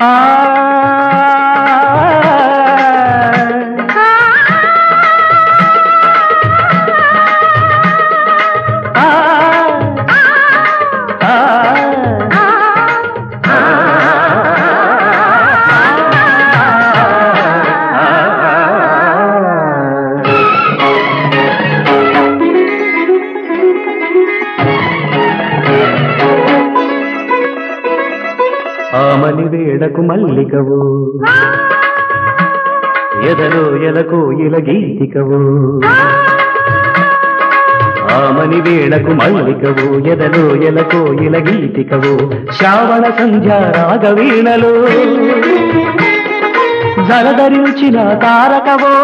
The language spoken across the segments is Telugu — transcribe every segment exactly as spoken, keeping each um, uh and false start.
ఆమని వేడకు మల్లికవు ఎదలో ఎలకు ఇల గీతికవు ఆమని వేడకు మల్లికవు ఎదలో ఎలకు ఇల గీతికవు శ్రావణ సంధ్యా రాగవీణలో జలధరించిన తారకవో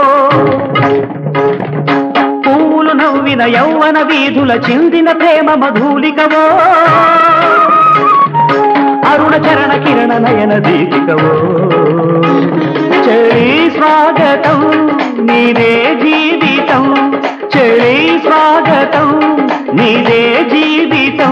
పూలు నవ్విన యౌవన వీధుల చిందిన ప్రేమ మధూలికవో అరుణ చరణ కిరణ నయన దీపికవో చెలి స్వాగతం నీదే జీవితం చెలి స్వాగతం నీదే జీవితం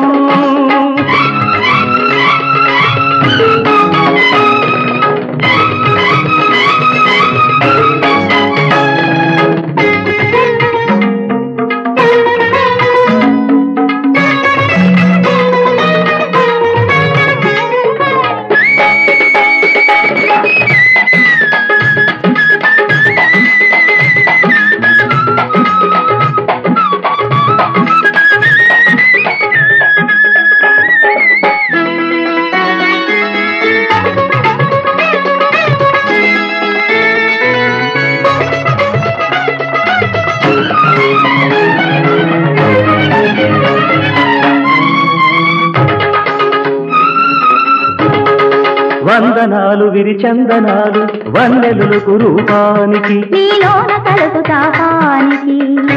వందనాలు విరిచందనాలు వన్నెలులకు రూపానికి నీలోన కలుపు తాపానికి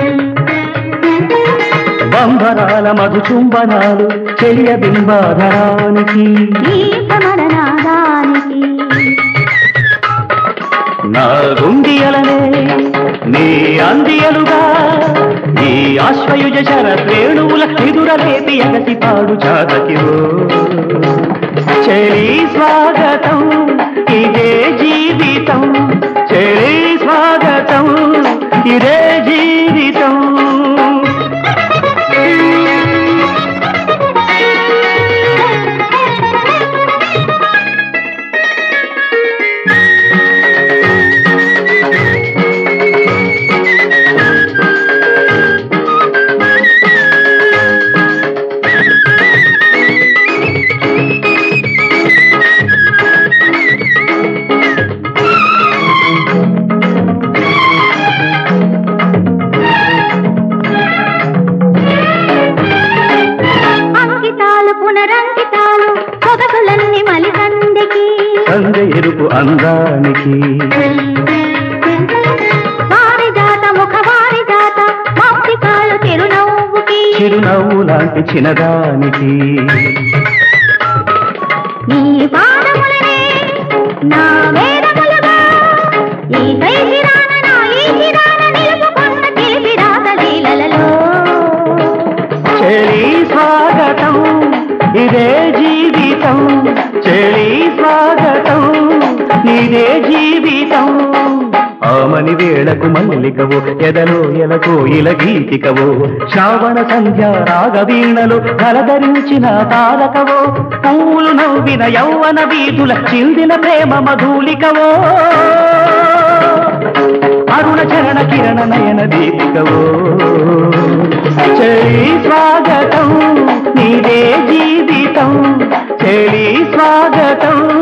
బంబరాల మధుచుంబనాలు చెలియ బింబాధరానికి నాదానికి నా గుండియలనే నీ అందియలుగా ఈ ఆశ్వయుజ శరత్రేణువుల ఎదురలేపి ఎగసి పాడు చాతకివో చెలి స్వాగతం ఇదే జీవితం చెలి స్వాగతం ఇదే జీవితం సందె ఎరుపు అందానికి వారిజాత ముఖవారిజాత మౌక్తికాలు చిరునవ్వుకి చిరునవ్వు లాంటి చిన్నదానికి నీ పాదములనే నా వేదములుగా ఈ దైహిరాన నా ఈ హిరాన నిలుపుకున్న తీపి రాత లీలలలో చెలి స్వాగతం ఇదే జీవితం చెలి స్వాగతం నీదే జీవితం ఆమని వేళకు మల్లికవు ఎదలో ఎలకు ఇల గీతికవు శ్రావణ సంధ్యా రాగవీణలు కలధరించిన తారకవో పూలు నవ్విన యౌవన వీధుల చిందిన ప్రేమ మధూలికవో అరుణ చరణ కిరణ నయన దీపికవో చెలి స్వాగతం నీదే జీవితం చెలి స్వాగతం